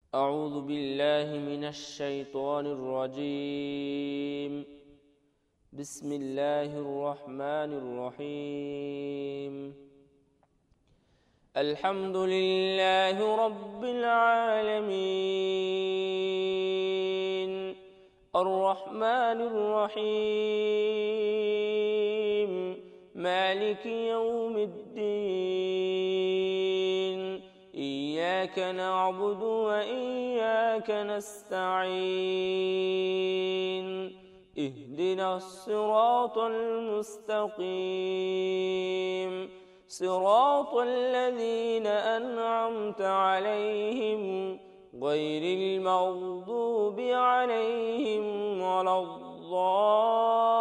أعوذ بالله من الشيطان الرجيم. بسم الله الرحمن الرحيم. الحمد لله رب العالمين، الرحمن الرحيم، مالك يوم الدين. إياك نعبد وإياك نستعين. اهدنا الصراط المستقيم، صراط الذين أنعمت عليهم غير المغضوب عليهم ولا الضالين.